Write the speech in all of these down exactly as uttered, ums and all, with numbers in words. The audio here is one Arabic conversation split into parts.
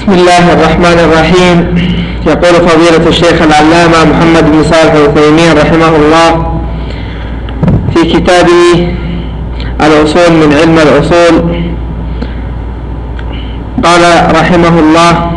بسم الله الرحمن الرحيم. يقول فضيلة الشيخ العلامة محمد بن صالح العثيمين رحمه الله في كتابه الأصول من علم الأصول، قال رحمه الله: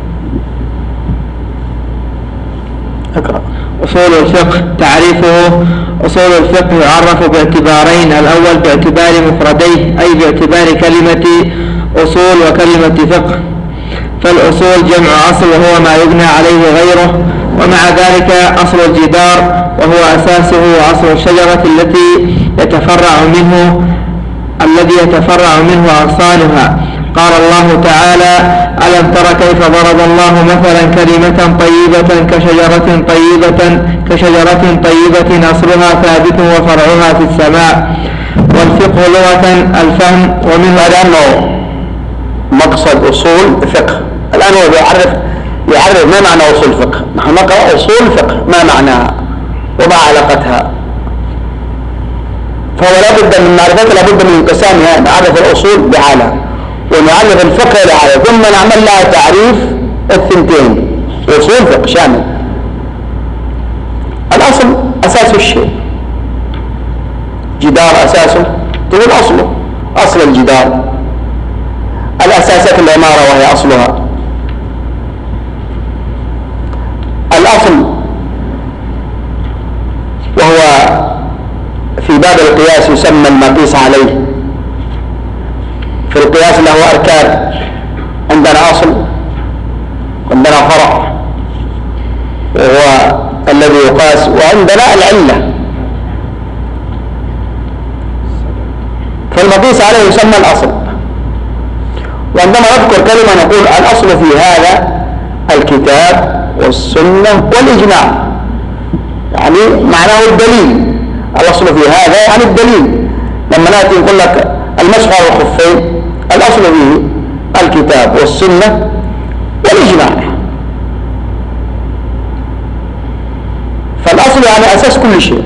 اقرأ. أصول الفقه. تعريفه: أصول الفقه يعرف باعتبارين: الأول باعتبار مفرديه، أي باعتبار كلمة أصول وكلمة فقه، فالأصول جمع أصل وهو ما يبنى عليه غيره، ومع ذلك أصل الجدار وهو أساسه، وأصل الشجرة التي يتفرع منه الذي يتفرع منه أغصانها. قال الله تعالى: ألم تر كيف ضرب الله مثلا كلمة طيبة كشجرة طيبة كشجرة طيبة أصلها ثابت وفرعها في السماء. والفقه لغة الفهم، ومنه لأنه مقصد أصول فقه. الآن هو يعرف يعرف ما معنى أصول فقه. نحن نقرأ أصول فقه، ما معناها وما علاقتها، فهو لابد من معرفتها، لابد من انقسامها. نعرف الأصول بحالها ونعرف الفقه لحالها، ثم نعمل لها تعريف الثنتين. أصول فقه شامل. الأصل أساس الشيء، جدار أساسه تقول أصله، أصل الجدار الأساسات العمارة وهي أصلها. الأصل وهو في باب القياس يسمى المقيس عليه. في القياس له أركان: عندنا أصل، عندنا فرع وهو الذي يقاس، وعندنا العلة. فالمقيس عليه يسمى الأصل. وعندما نذكر كلمة نقول الأصل في هذا الكتاب والسنة والإجماع، يعني معناه الدليل. الأصل في هذا يعني الدليل. لما نأتي نقول لك المسح على الخفين، الأصل فيه الكتاب والسنة والإجماع. فالأصل يعني أساس كل شيء.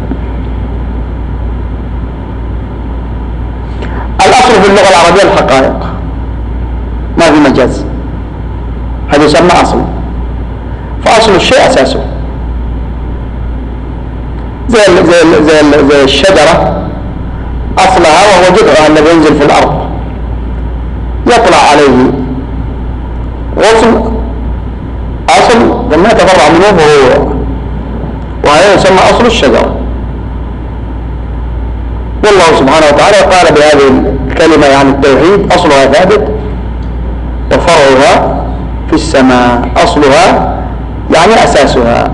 الأصل في اللغة العربية الحقائق، ما في مجاز، هذا يسمى أصل. فأصل الشيء أساسه، زي زي زي, زي الشجرة أصلها وهو جذعها الذي ينزل في الأرض، يطلع عليه غصن أصل ثم يتفرع منه فهو، وهذا يسمى أصل الشجرة. والله سبحانه وتعالى قال بهذه الكلمة يعني التوحيد: أصلها ثابت وفرعها في السماء. أصلها يعني أساسها.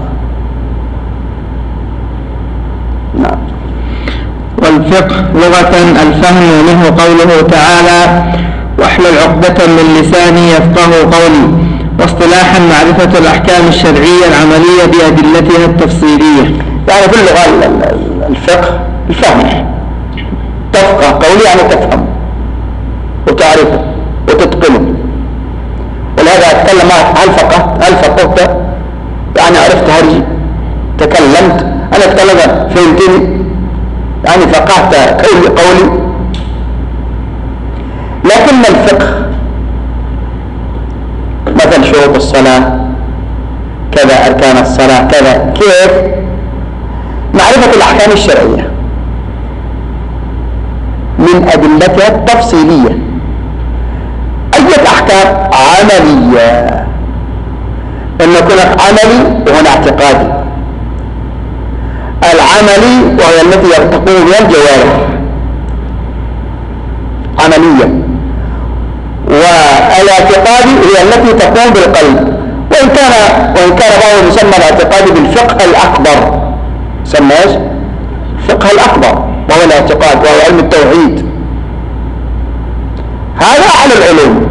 نعم. والفقه لغة الفهم، ومنه قوله تعالى: واحلل عقدة من لساني يفقه قولي. واصطلاحا معرفة الأحكام الشرعية العملية بأدلتها التفصيلية. يعني في اللغة الفقه الفهم، تفقه قولي يعني تفهم وتعرفه وتتقنه. ولهذا أتكلم معك: هل فقهت؟ هل فقهت؟ يعني عرفت هرجي، تكلمت، أنا أتكلم فهمتني، يعني فقهت قولي قولي. لكن الفقه مثل شروط الصلاة كذا، أركان الصلاة كذا، كيف؟ معرفة الأحكام الشرعية من أدلتها التفصيلية. أي أحكام عملية، إن يكون عملي وهنا اعتقادي. العملي وهي التي تقوم بها الجوارح عمليا، والاعتقادي هي التي تقوم بالقلب. وإن كان وإن كان بعضهم يسمى الاعتقادي بالفقه الأكبر، يسمى ايش؟ الفقه الأكبر، وهو الاعتقاد، وهو علم التوحيد. هذا على العلوم.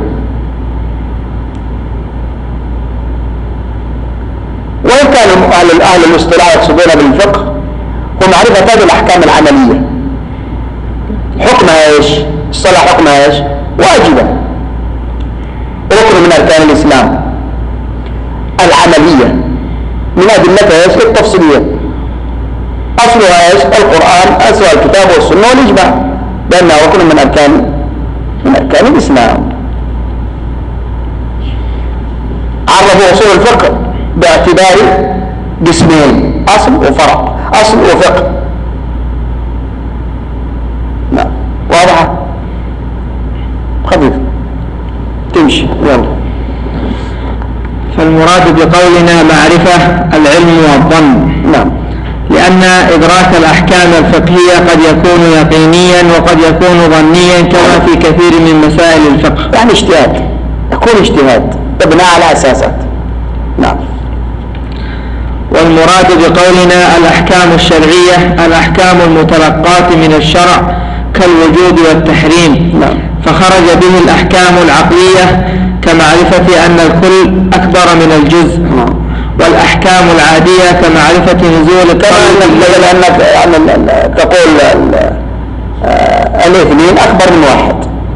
وإن كان أهل أهل الاصطلاح يقصدون بالفقه هو معرفة هذه الأحكام العملية. حكمها ايش؟ الصلاة حكمها ايش؟ واجبة، ركن من أركان الإسلام. العملية من أدلتها ايش؟ التفصيلية. أصلها ايش؟ القرآن، أصل الكتاب والسنة والإجماع، لأنها ركن من أركان من أركان الإسلام. عرفوا أصول الفقه باعتبار قسمين، أصل وفرع، أصل وفقه. نعم واضحة خفيف تمشي يلا. فالمراد بقولنا معرفة العلم والظن. نعم. لأن إدراك الأحكام الفقهية قد يكون يقينيا وقد يكون ظنيا كما في كثير من مسائل الفقه. يعني اجتهاد، يكون اجتهاد تبنى على أساسات. نعم. والمراد بقولنا الأحكام الشرعية الأحكام المتلقاة من الشرع كالوجوب والتحريم. نعم. فخرج به الأحكام العقلية كمعرفة أن الكل أكبر من الجزء. نعم. والأحكام العادية كمعرفة نزول الطلب، لأنك يعني تقول الاثنين أكبر من واحد.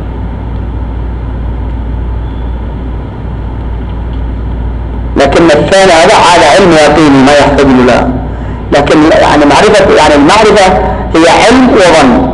لكن الثاني هذا على علم يقيني ما يحتاج له، لكن يعني معرفة يعني المعرفة هي علم وظن،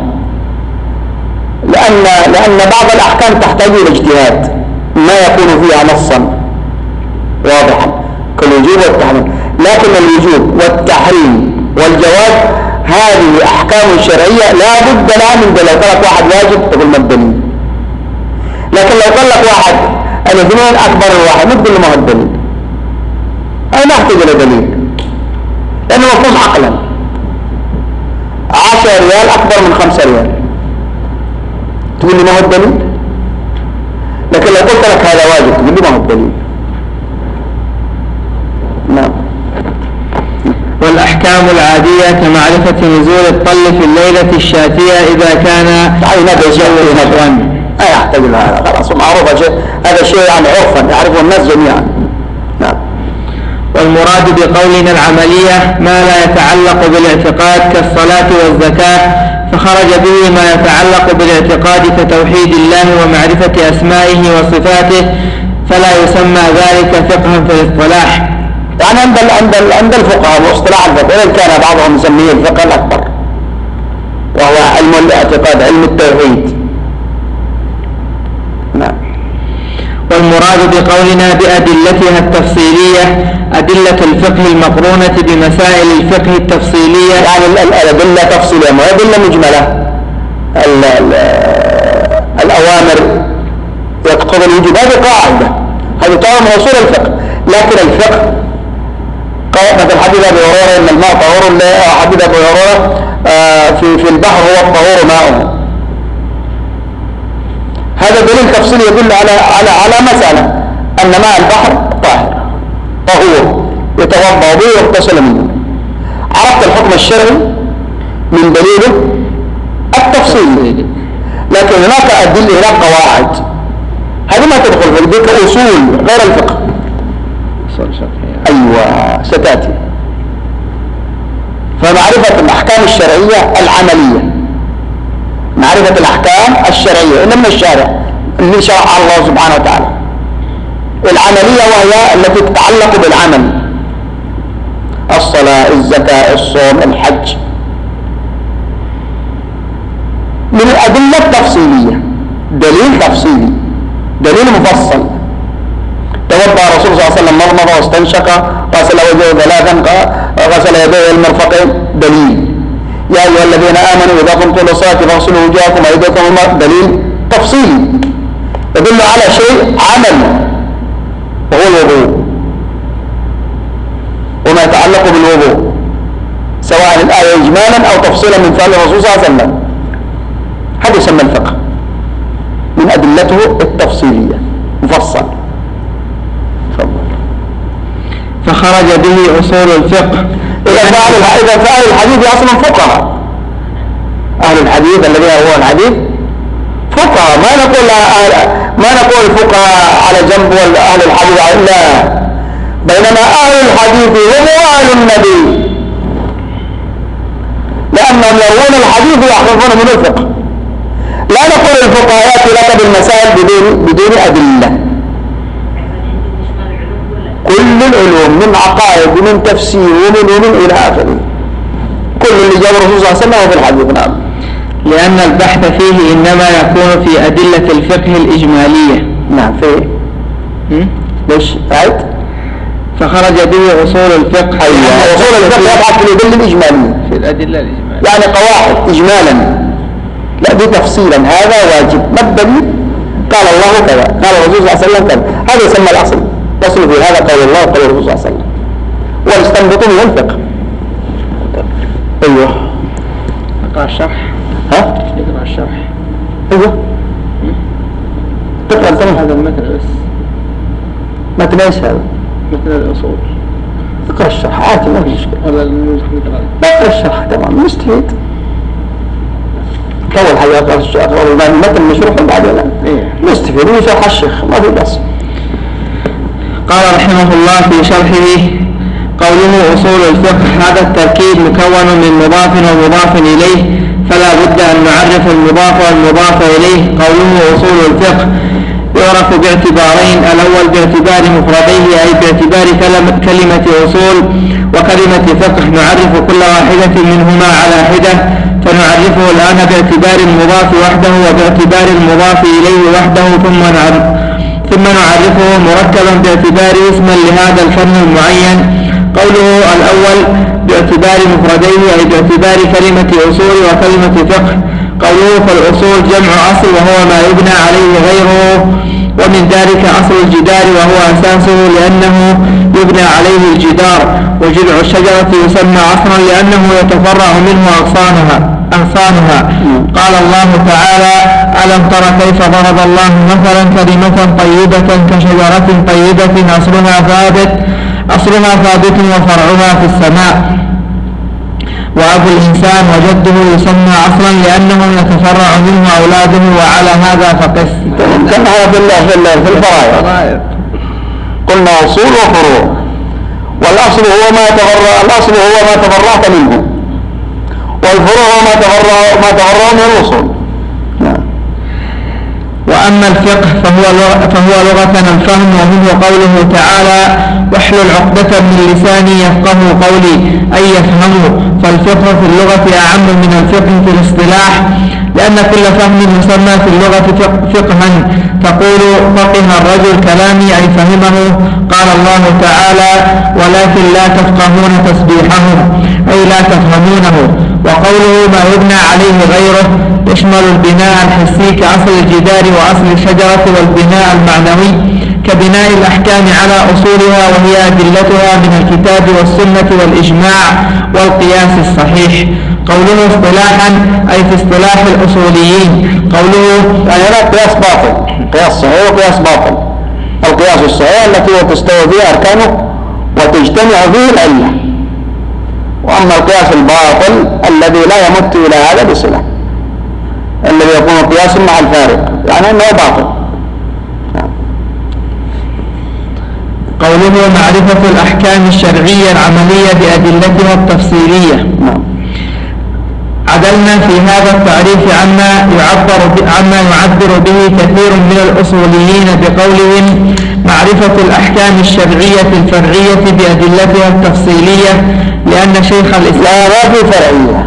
لأن لأن بعض الأحكام تحتاج إلى اجتهاد ما يكون فيها نصا واضحا كالوجوب والتحريم. لكن الوجوب والتحريم والجواز هذه أحكام شرعية لا بد لها من دليل. لو قال لك واحد واجب تقول ما الدليل، لكن لو قال لك واحد الاثنين أكبر من واحد ما تقول له ما هو الدليل، أي ما يحتاج إلى دليل لأنه مفهوم عقلا. عشرة ريال أكبر من خمسة ريال تقول لي ما هو الدليل، لكن لو قلت لك هذا واجب تقول لي ما هو الدليل. نعم. والأحكام العادية كمعرفة نزول الطل في الليلة الشاتية إذا كان الجو نبوا لا يحتاج إلى هذا، خلاص معروف شيء، هذا شيء يعني عرفا يعرفه الناس جميعا. نعم. والمراد بقولنا العملية ما لا يتعلق بالاعتقاد كالصلاة والزكاة، فخرج به ما يتعلق بالاعتقاد كتوحيد الله ومعرفة أسمائه وصفاته، فلا يسمى ذلك فقها في الاصطلاح. يعني عند عند عند الفقهاء واصطلاح الفقه، وإن كان بعضهم يسميه الفقه الأكبر وهو علم الاعتقاد، علم التوحيد. نعم. والمراد بقولنا بأدلتها التفصيلية أدلة الفقه المقرونة بمسائل الفقه التفصيلية، يعني الأدلة تفصيلية ما أدلة مجملة. ال ال الأوامر يقتضي الوجوب، هذه قاعدة، هذه طبعا من أصول الفقه. لكن الفقه مثل حديث أبي هريرة إن الماء طهور، حديث أبي هريرة في في البحر هو الطهور ماؤه، هذا دليل تفصيلي يدل على على على مسألة أن ماء البحر طاهر طهور يتوضأ به ويغتسل منه. عرفت الحكم الشرعي من دليله التفصيلي، لكن هناك أدلة، هناك قواعد هذه ما تدخل في ذلك أصول غير الفقه. أيوة ستأتي. فمعرفة الأحكام الشرعية العملية، معرفة الأحكام الشرعية إن من الشارع اللي شرع الله سبحانه وتعالى، العملية وهي التي تتعلق بالعمل، الصلاة الزكاة الصوم الحج، من الأدلة التفصيلية دليل تفصيلي دليل مفصل. توضأ الرسول صلى الله عليه وسلم مضمض واستنشق غسل وجهه ثلاثا غسل يديه المرفقين دليل. يا أيها الذين آمنوا إذا قمتم إلى الصلاة فاغسلوا وجوهكم وأيديكم دليل تفصيلي يدل على شيء عمل وهو الوضوء وما يتعلق بالوضوء، سواء الآية إجمالا أو تفصيلا من فعل الرسول صلى الله عليه وسلم. هذا يسمى الفقه من أدلته التفصيلية مفصل. فخرج به أصول الفقه. إذا فأهل الحديث أصلا فقهاء، أهل الحديث الذين هو الحديث فقهاء، ما نقول ما نقول فقهاء على جنب وأهل الحديث لا، بينما أهل الحديث هم أهل النبي لأنهم يروون الحديث ويحفظون من الفقه. لا نقول الفقهاء يأتي لك بالمسائل بدون بدون أدلة. كل العلوم من عقائد ومن تفسير ومن ومن إلى آخره، كل اللي جاء الرسول صلى الله عليه وسلم في الحديث. نعم. لأن البحث فيه إنما يكون في أدلة الفقه الإجمالية. نعم. في ليش؟ عيد؟ فخرج به أصول الفقه. أيوة، أصول الفقه يبحث في الأدلة الإجمالية، في الأدلة الإجمالية، يعني قواعد إجمالا، لا دي تفصيلا. هذا واجب، ما الدليل؟ قال الله كذا، قال الرسول صلى الله عليه وسلم كذا، هذا يسمى الأصل. الأصل في هذا قول الله وقول الرسول صلى الله عليه وسلم، واستنبطوا منه الفقه. أيوه. اقرأ الشرح. ها؟ اقرأ الشرح. أيوه. تقرأ الثاني. هذا المثل بس. متن ايش هذا؟ مثل الأصول. اقرأ الشرح عادي، ما في مشكلة. ولا نقرأ. اقرأ الشرح تمام، مستفيد. أول حاجة أقرأ الشرح، المتن مشروح بعدين إيه. مستفيد من شرح الشيخ، ما في بس. قال رحمه الله في شرحه: قوله أصول الفقه، هذا التركيب مكون من مضاف ومضاف إليه، فلا بد أن نعرف المضاف والمضاف إليه. قوله أصول الفقه يعرف باعتبارين: الأول باعتبار مفرديه أي باعتبار كلمة أصول وكلمة فقه، نعرف كل واحدة منهما على حدة، فنعرفه الآن باعتبار المضاف وحده وباعتبار المضاف إليه وحده، ثم نعرف ثم نعرفه مركبا باعتبار اسما لهذا الفن المعين. قوله الأول باعتبار مفرديه أي باعتبار كلمة أصول وكلمة فقه. قوله فالأصول جمع أصل وهو ما يبنى عليه غيره، ومن ذلك أصل الجدار وهو أساسه لأنه يبنى عليه الجدار، وجذع الشجرة يسمى أصلا لأنه يتفرع منه أغصانها أغصانها. قال الله تعالى: ألم تر كيف ضرب الله مثلا كلمة طيبة كشجرة طيبة أصلها ثابت أصلها ثابت وفرعها في السماء. وأبو الإنسان وجده يسمى أصلا لأنه يتفرع منه أولاده، وعلى هذا فقس. كما هو في الفرائض قلنا أصول وفروع، والأصل هو ما تفرع الأصل هو ما تفرعت منه، والفروع هو ما تفرع ما تفرع من الأصول. وأما الفقه فهو فهو لغة الفهم، ومنه قوله تعالى: واحلل عقدة من لساني يفقه قولي، أي يفهموا. فالفقه في اللغة أعم من الفقه في الاصطلاح، لأن كل فهم يسمى في اللغة فقها. تقول فقه الرجل كلامي أي فهمه. قال الله تعالى: ولكن لا تفقهون تسبيحهم أي لا تفهمونه. وقوله ما يبنى عليه غيره يشمل البناء الحسي كأصل الجدار وأصل الشجرة، والبناء المعنوي كبناء الأحكام على أصولها وهي أدلتها من الكتاب والسنة والإجماع والقياس الصحيح. قوله اصطلاحا أي في اصطلاح الأصوليين. قوله يعني لا قياس باطل، قياس صحيح وقياس باطل. القياس الصحيح التي تستوي فيها أركانه وتجتمع فيه العلة، وأما القياس الباطل الذي لا يمت إلى هذا بصلة، الذي يكون قياسا مع الفارق، يعني أنه باطل. قوله معرفة الأحكام الشرعية العملية بأدلتها التفصيلية. عدلنا في هذا التعريف عما يعبر عما يعبر به كثير من الأصوليين بقولهم معرفة الأحكام الشرعية الفرعية بأدلتها التفصيلية، لأن شيخ الإسلام لا في فرعية.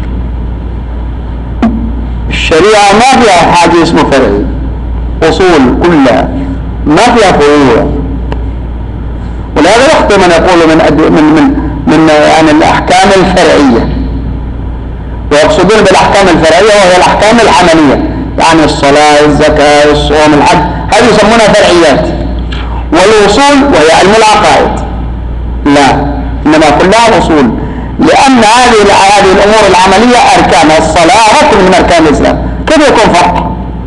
الشريعة ما فيها حاجة اسمه فرعي، أصول كلها ما فيها فروع. ولهذا يخطئ من يقول من أد... من من من يعني الأحكام الفرعية، ويقصدون بالأحكام الفرعية وهي الأحكام العملية، يعني الصلاة، الزكاة، الصوم، الحج، هذه يسمونها فرعيات. والأصول وهي علم العقائد لا، إنما كلها أصول، لأن هذه هذه الأمور العملية أركان. الصلاة ركن من أركان الإسلام، كيف يكون فرق؟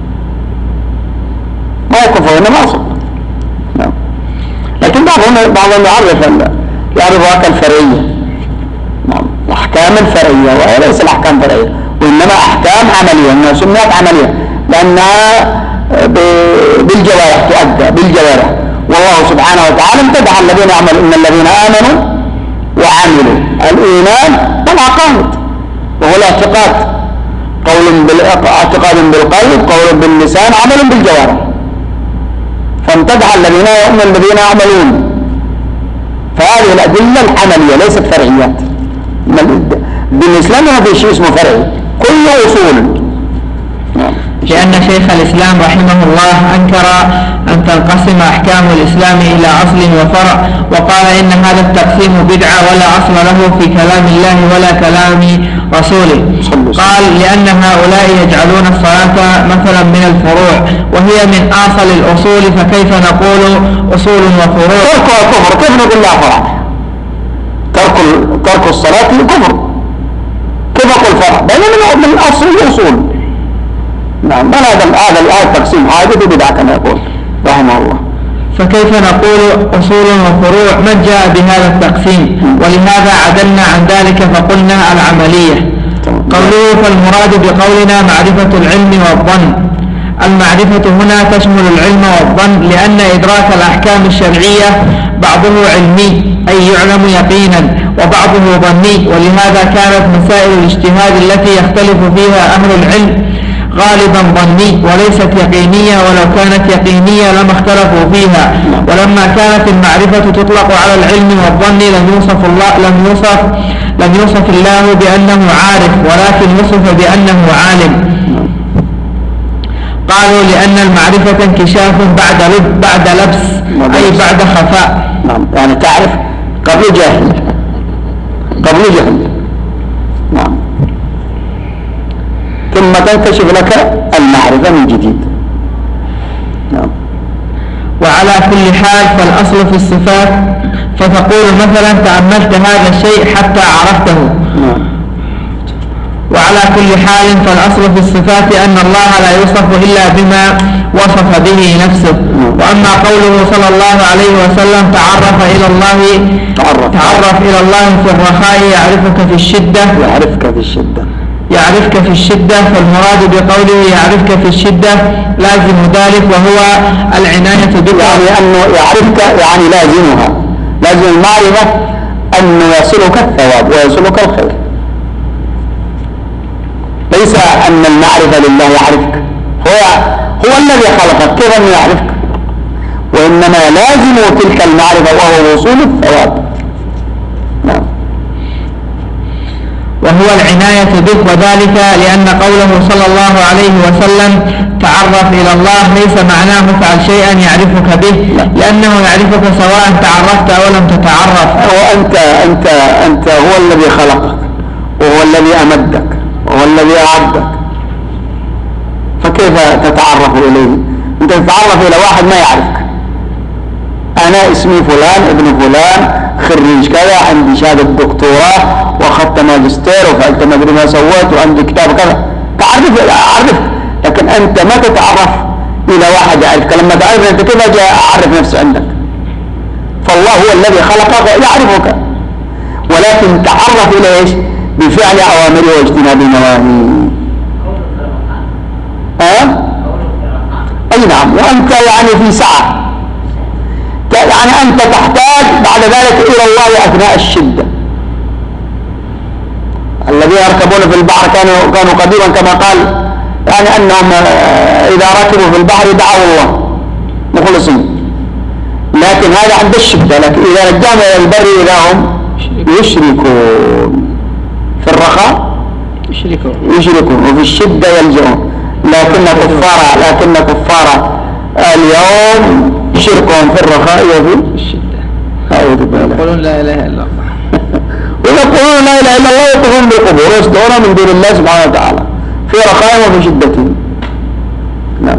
ما يكون فرق، إنما أصل. نعم. لكن بعضهم بعضهم يعرف يعرف أكل فرعية، نعم، الأحكام الفرعية، وهي ليس الأحكام فرعية، وإنما أحكام عملية، إنها سميت عملية لأنها بالجوارح، تؤدى بالجوارح. والله سبحانه وتعالى امتدح الذين يعملون، إن الذين آمنوا وعملوا. الإيمان والعقائد وهو الاعتقاد، قول بالاعتقاد بالقلب، قول باللسان، عمل بالجوارح. فامتدح الذين يؤمنون الذين يعملون. فهذه الأدلة العملية ليست فرعيات. بالإسلام ما في شيء اسمه فرعي، كله أصول. لأن شيخ الإسلام رحمه الله أنكر أن تنقسم أحكام الإسلام إلى أصل وفرع، وقال إن هذا التقسيم بدعة ولا أصل له في كلام الله ولا كلام رسوله. قال لأن هؤلاء يجعلون الصلاة مثلا من الفروع وهي من أصل الأصول، فكيف نقول أصول وفروع؟ ترك الكفر كيف نقول لا فرع؟ ترك ترك الصلاة كفر، كيف أقول فرع؟ بينما من أصل الأصول. نعم، بل هذا هذا الآية تقسيم حادث بدعة كما يقول رحمه الله. فكيف نقول أصول وفروع من جاء بهذا التقسيم؟ ولهذا عدلنا عن ذلك فقلنا العملية. قوله فالمراد بقولنا معرفة العلم والظن. المعرفة هنا تشمل العلم والظن، لأن إدراك الأحكام الشرعية بعضه علمي أي يعلم يقينا، وبعضه ظني، ولهذا كانت مسائل الاجتهاد التي يختلف فيها أهل العلم غالبا ظني وليست يقينية، ولو كانت يقينية لما اختلفوا فيها. ولما كانت المعرفة تطلق على العلم والظن لم يوصف الله لم يوصف لم يوصف الله بأنه عارف، ولكن وصف بأنه عالم. قالوا لأن المعرفة انكشاف بعد لب بعد لبس أي بعد خفاء. نعم، يعني تعرف قبل جهل قبل جهل. نعم، ثم تنكشف لك المعرفة من جديد. نعم. وعلى كل حال فالأصل في الصفات، فتقول مثلا تأملت هذا الشيء حتى عرفته. نعم. وعلى كل حال فالأصل في الصفات أن الله لا يوصف إلا بما وصف به نفسه. وأما قوله صلى الله عليه وسلم تعرف إلى الله تعرف, تعرف إلى الله في الرخاء يعرفك في الشدة يعرفك في الشدة يعرفك في الشدة فالمراد بقوله يعرفك في الشدة لازم ذلك وهو العناية بك، يعني أنه يعرفك يعني لازمها، لازم المعرفة أن يصلك الثواب ويصلك الخير، ليس أن المعرفة لله يعرفك، هو هو الذي خلقك كيف أنه يعرفك، وإنما لازم تلك المعرفة وهو وصول الثواب. نعم. وهو العناية بك، وذلك لأن قوله صلى الله عليه وسلم تعرف إلى الله ليس معناه فعل شيئا يعرفك به، لأنه يعرفك سواء تعرفت أو لم تتعرف. وأنت أنت أنت هو الذي خلقك وهو الذي أمدك وهو الذي أعدك، فكيف تتعرف إليه؟ أنت تتعرف إلى واحد ما يعرفك. أنا اسمي فلان ابن فلان خريج كذا، عندي شهادة دكتوراه وأخذت ماجستير وفعلت ما أدري ما سويت وعندي كتاب كذا، تعرف أعرفك، لكن أنت ما تتعرف إلى واحد يعرفك. لما تعرف أنت كيف أجي أعرف نفسي عندك؟ فالله هو الذي خلقك يعرفك، ولكن تعرف إلى إيش؟ بفعل أوامره واجتناب نواهيه. ها؟ أي نعم. وأنت يعني في سعة، يعني أنت تحتاج بعد ذلك إلى الله أثناء الشدة. الذين يركبون في البحر كانوا كانوا قديما كما قال، يعني أنهم إذا ركبوا في البحر دعوا الله مخلصين، لكن هذا عند الشدة. لكن إذا رجعنا إلى البر إذا هم يشركون، في الرخاء يشركون يشركون وفي الشدة يلجؤون. لكن كفار لكن كفار اليوم شركهم في الرخاء وفي الشدة. أعوذ بالله. يقولون لا إله إلا الله ويقولون لا إله إلا الله يقفون بالقبور ويصدقون من دون الله سبحانه وتعالى في رخاء وفي شدة. نعم.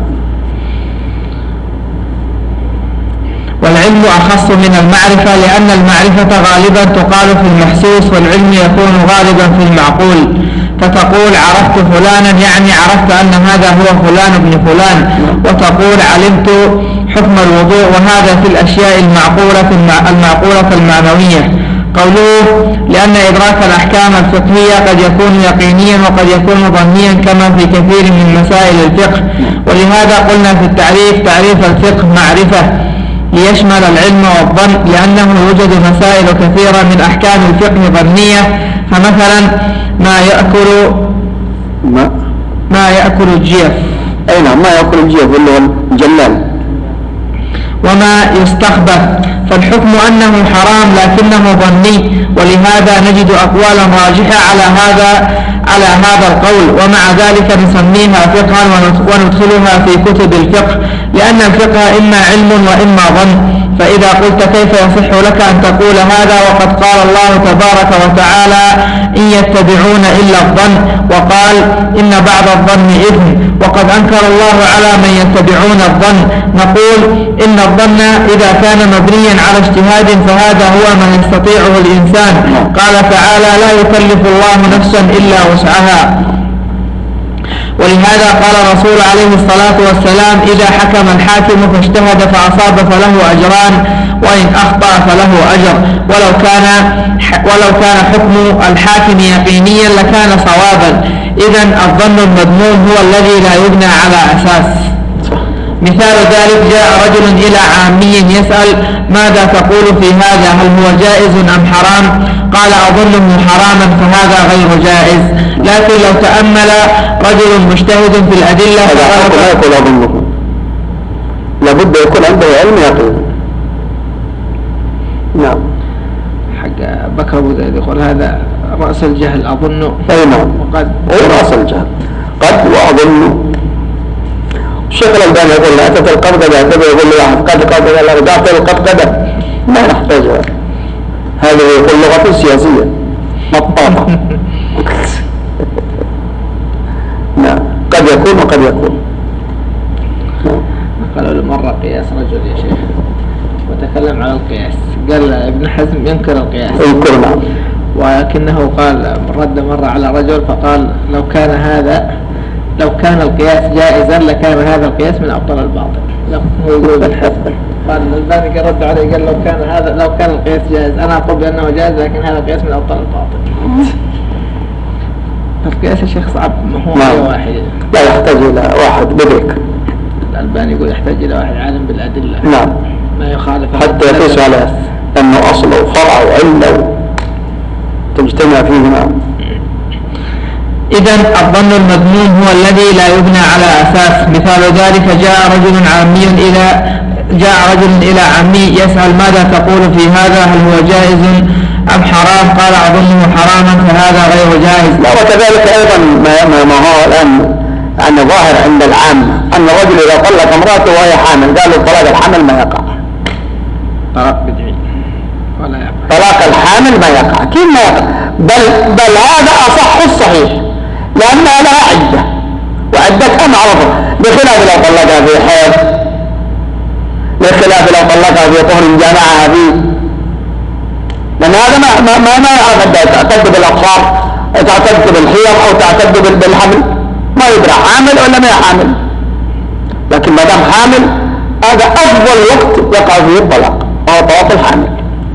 والعلم أخص من المعرفة، لأن المعرفة غالبا تقال في المحسوس، والعلم يكون غالبا في المعقول. فتقول عرفت فلانا يعني عرفت أن هذا هو فلان ابن فلان، وتقول علمت حكم الوضوء، وهذا في الأشياء المعقولة المعقولة المعنوية. قوله لأن إدراك الأحكام الفقهية قد يكون يقينيا وقد يكون ظنيا كما في كثير من مسائل الفقه، ولهذا قلنا في التعريف تعريف الفقه معرفة ليشمل العلم والظن، لأنه يوجد مسائل كثيرة من أحكام الفقه ظنية، فمثلا ما يأكل ما, ما يأكل الجيف. أي نعم، ما يأكل الجيف اللي هو الجلال. وما يستخبث، فالحكم أنه حرام لكنه ظني، ولهذا نجد أقوالا راجحة على هذا على هذا القول، ومع ذلك نسميها فقها وندخلها في كتب الفقه، لأن الفقه إما علم وإما ظن. فإذا قلت كيف يصح لك أن تقول هذا وقد قال الله تبارك وتعالى إن يتبعون إلا الظن، وقال إن بعض الظن إثم، وقد أنكر الله على من يتبعون الظن. نقول إن الظن إذا كان مبنيا على اجتهاد فهذا هو من يستطيعه الإنسان. قال تعالى لا يكلف الله نفسا إلا وسعها. ولهذا قال الرسول عليه الصلاة والسلام إذا حكم الحاكم فاجتهد فأصاب فله أجران، وإن أخطأ فله أجر، ولو كان ولو كان حكم الحاكم يقينيا لكان صوابا. إذن الظن المذموم هو الذي لا يبنى على أساس. مثال ذلك جاء رجل إلى عامي يسأل ماذا تقول في هذا، هل هو جائز أم حرام؟ قال أظنه حراما فهذا غير جائز. لكن لو تأمل رجل مجتهد في الأدلة لا يقول أظنه، لابد يكون عنده علم يقين. نعم. حق بكر أبو زيد يقول هذا رأس الجهل أظنه. أي نعم، وقد هو رأس الجهل قد وأظنه. الشيخ الألباني يقول لا أتت القبضة يقول لي واحد قد قد ولا رجعت القبضة ما نحتاجها، هذه يقول لغة سياسية مطاطة. نعم قد يكون وقد يكون. قالوا له مرة قياس رجل يا شيخ وتكلم على القياس، قال ابن حزم ينكر القياس. ينكر نعم. ولكنه قال رد مرة على رجل فقال لو كان هذا لو كان القياس جائزا لكان هذا القياس من أبطل الباطل. هو يقول ابن حزم قال الباني رد عليه قال لو كان هذا لو كان القياس جائز أنا أقول بأنه جائز لكن هذا القياس من أبطل الباطل. القياس يا شيخ صعب، ما هو نعم. واحد لا يحتاج إلى واحد مدرك. الألباني يقول يحتاج إلى واحد عالم بالأدلة. نعم. ما يخالف حتى يقيس على أنه أصل وفرع وعلة تجتمع فيهما. إذن الظن المذموم هو الذي لا يبنى على أساس. مثال ذلك جاء رجل عامي إلى جاء رجل إلى عمي يسأل ماذا تقول في هذا، هل هو جائز أم حرام؟ قال أظنه حراما فهذا غير جائز. لا وكذلك أيضا ما, ما هو الآن أن ظاهر عند العامة أن الرجل إذا طلق امرأته وهي حامل قالوا طلاق الحمل ما يقع. طلاق بدعي ولا يقع. طلاق الحامل ما يقع، كيف ما يقع؟ بل, بل هذا أصح الصحيح لأنها لها عدة وعدتها معروفة، بخلاف لو طلقها في حيض، بخلاف لو طلقها في طهر جامعها فيه، لأن هذا ما ما ما, ما يعرف أنها تعتد بالأطفال أو تعتد بالحيض أو تعتد بالحمل، ما يدرى حامل ولا ما حامل. لكن ما دام حامل هذا أفضل وقت يقع فيه الطلاق وهو طلاق الحامل.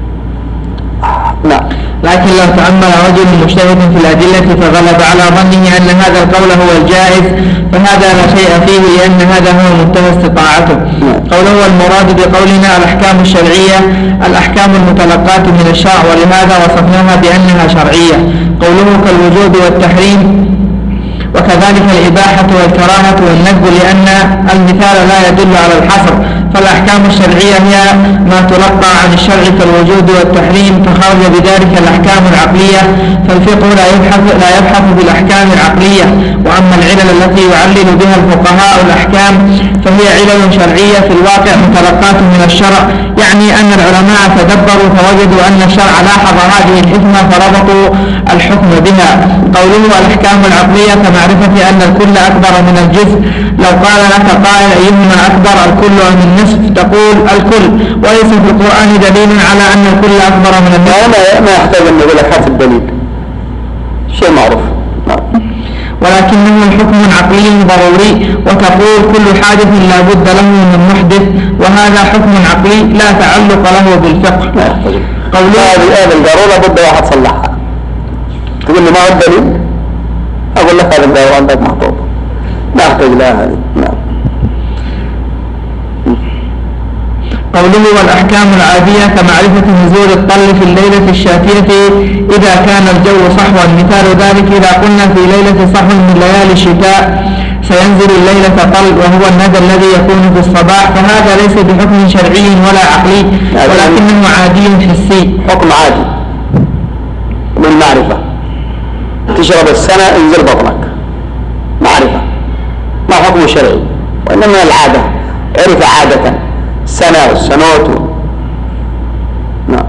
نعم. لكن لو تأمل رجل مجتهد في الأدلة فغلب على ظنه أن هذا القول هو الجائز فهذا لا شيء فيه لأن هذا هو منتهى استطاعته. قوله المراد بقولنا الأحكام الشرعية الأحكام المتلقاة من الشرع، ولهذا وصفناها بأنها شرعية. قوله كالوجوب والتحريم وكذلك الإباحة والكراهة والندب، لأن المثال لا يدل على الحصر، فالأحكام الشرعية هي ما تلقى عن الشرع كالوجود والتحريم، تخرج بذلك الأحكام العقلية، فالفقه لا يبحث, لا يبحث بالأحكام العقلية. وأما العلل التي يعلل بها الفقهاء الأحكام فهي علل شرعية في الواقع متلقاة من الشرع، يعني أن العلماء تدبروا فوجدوا أن الشرع لاحظ هذه الحكمة فربطوا الحكم بها. قوله الأحكام العقلية كمعرفة أن الكل أكبر من الجزء، لو قال لك قائل أيهما أكبر الكل أم النصف تقول الكل، وليس في القرآن دليل على أن الكل أكبر من النصف. ما يحتاج أن يقول لك هات الدليل، شيء معروف. ولكنه حكم عقلي ضروري، وتقول كل حادث لا بد له من محدث، وهذا حكم عقلي لا تعلق له بالفقه. قوله هذه الضرورة بد واحد صلحها، تقول لي ما هو الدليل؟ أقول لك هذا الضرورة عندك محطوط لا أحتاج لها هذه. نعم. قوله والأحكام العادية كمعرفة نزول الطل في الليلة الشاتية إذا كان الجو صحوا، مثال ذلك إذا قلنا في ليلة صحو من ليالي الشتاء سينزل الليلة طل وهو الندى الذي يكون في الصباح، فهذا ليس بحكم شرعي ولا عقلي ولكنه عادي حسي. حكم عادي من معرفة تشرب السنة انزل بطنك، معرفة ما حكم شرعي، وإنما من العادة، عرف عادة سنة والسنوات. نعم.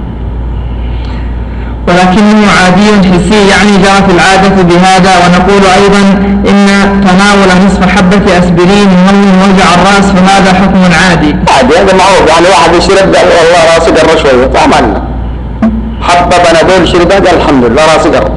ولكنه عادي حسي، يعني جرت العادة بهذا. ونقول أيضا إن تناول نصف حبة أسبرين من وجع الرأس فهذا حكم عادي. عادي، هذا معروف، يعني واحد يشرب قال والله راسي قر شوية فعملنا حبة بنادول شربها قال الحمد لله راسي قر،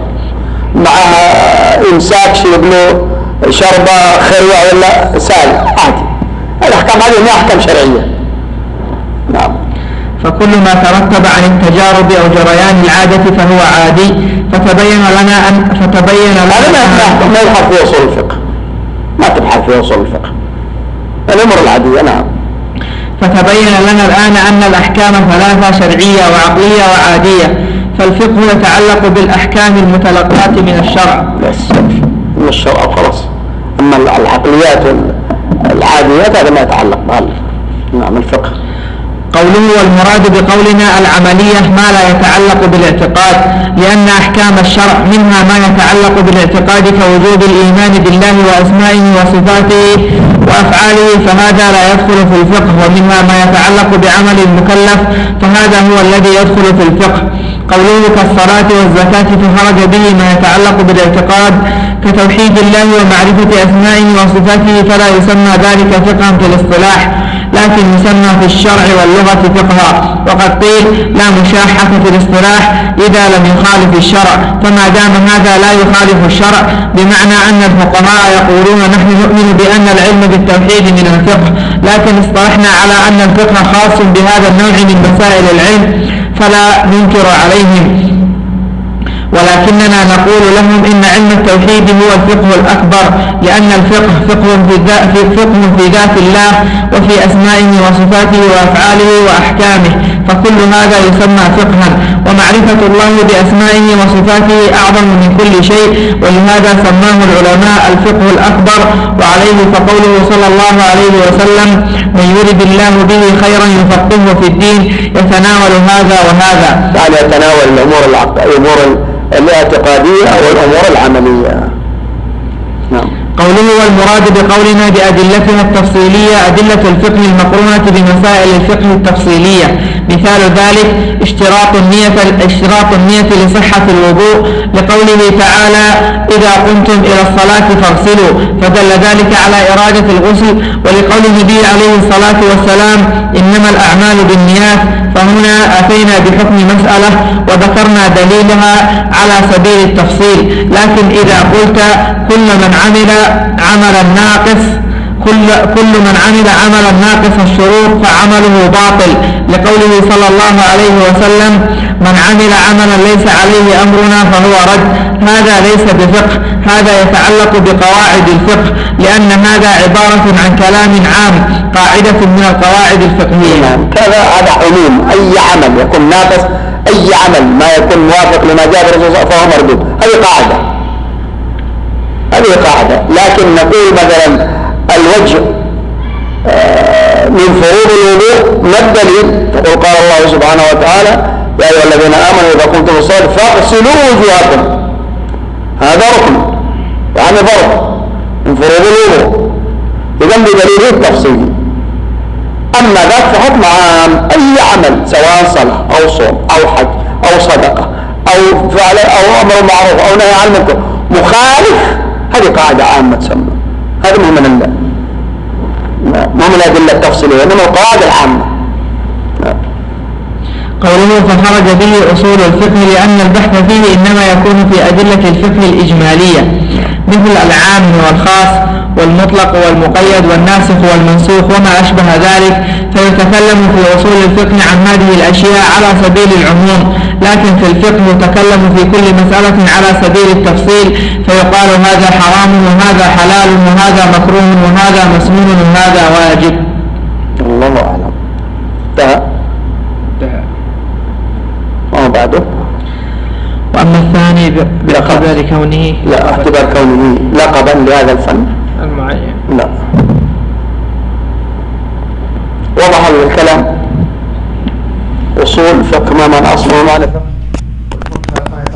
معها إمساك شرب له شربة خيوة ولا سال، عادي. الأحكام هذه ما أحكام شرعية. نعم. فكل ما ترتب عن التجارب أو جريان العادة فهو عادي. فتبين لنا أن فتبين لنا هذا ما ما يبحث في أصول الفقه، ما تبحث في أصول الفقه، الأمور العادية. نعم. فتبين لنا الآن أن الأحكام ثلاثة: شرعية وعقلية وعادية. فالفقه يتعلق بالأحكام المتلقاة من الشرع بس، من الشرع خلاص. أما العقليات والعاديات هذا ما يتعلق بها. نعم. الفقه قوله والمراد بقولنا العملية ما لا يتعلق بالاعتقاد، لأن أحكام الشرع منها ما يتعلق بالاعتقاد كوجوب الإيمان بالله وأسمائه وصفاته وأفعاله، فهذا لا يدخل في الفقه. ومنها ما يتعلق بعمل المكلف، فهذا هو الذي يدخل في الفقه. قوله كالصلاة والزكاة فخرج به ما يتعلق بالاعتقاد كتوحيد الله ومعرفة أسمائه وصفاته، فلا يسمى ذلك فقها في الاصطلاح، لكن يسمى في الشرع واللغة فقها. وقد قيل لا مشاحة في الاصطلاح إذا لم يخالف الشرع، فما دام هذا لا يخالف الشرع، بمعنى أن الفقهاء يقولون نحن نؤمن بأن العلم بالتوحيد من الفقه، لكن اصطلحنا على أن الفقه خاص بهذا النوع من مسائل العلم فلا ننكر عليهم، ولكننا نقول لهم إن علم التوحيد هو الفقه الأكبر، لأن الفقه فقه في, فقه في ذات الله وفي أسمائه وصفاته وأفعاله وأحكامه، فكل هذا يسمى فقها. ومعرفة الله بأسمائه وصفاته أعظم من كل شيء، ولهذا سماه العلماء الفقه الأكبر. وعليه فقوله صلى الله عليه وسلم من يرد الله به خيرا يفقهه في الدين يتناول هذا وهذا، يعني يتناول الأمور الأمور الاعتقادية والأمور العملية. نعم. قوله والمراد بقولنا بأدلتها التفصيلية أدلة الفقه المقرونة بمسائل الفقه التفصيلية. مثال ذلك اشتراط النية, اشتراط النية لصحة الوضوء، لقوله تعالى إذا قمتم إلى الصلاة فاغسلوا، فدل ذلك على إرادة الغسل. ولقول النبي عليه الصلاة والسلام إنما الأعمال بالنيات، فهنا أتينا بحكم مسألة وذكرنا دليلها على سبيل التفصيل. لكن إذا قلت كل من عمل عملا ناقص كل, كل من عمل عملا ناقص الشروط فعمله باطل، لقوله صلى الله عليه وسلم من عمل عملا ليس عليه أمرنا فهو رد. هذا ليس بفقه، هذا يتعلق بقواعد الفقه، لأن هذا عبارة عن كلام عام، قاعدة من القواعد الفقهية. كذا هذا عموم، أي عمل يكون ناقص، أي عمل ما يكون موافق لما جاء الرسول فهو مردود، هذه قاعدة هذه قاعدة. لكن نقول مثلا الوجه من فروض الوضوء ما الدليل؟ تقول قال الله سبحانه وتعالى يا أيها الذين آمنوا إذا كنتم الصلاة فاغسلوا وجوهكم، هذا ركن يعني فرض من فروض الوضوء، إذن بدليل التفصيل. أما ذاك فحكم عام، أي عمل سواء صلاة أو صوم أو حج أو صدقة أو فعل أو أمر معروف أو نهي عن المنكر مخالف، هذه قاعدة عامة تسمى، هذا مو من الله مو من الأدلة التفصيلية، إنما القواعد العامة. قوله فخرج به أصول الفقه، لأن البحث فيه إنما يكون في أدلة الفقه الإجمالية مثل العام والخاص والمطلق والمقيد والناسخ والمنسوخ وما أشبه ذلك، فيتكلم في أصول الفقه عن هذه الأشياء على سبيل العموم، لكن في الفقه يتكلم في كل مسألة على سبيل التفصيل، فيقال هذا حرام وهذا حلال وهذا مكروه وهذا مسنون وهذا واجب. الله أعلم. انتهى. انتهى. ما بعده. وأما الثاني باعتبار كونه لا اعتبار كونه لقبا لهذا الفن المعين. لا. وضح الكلام أصول فقه ما من أصله ما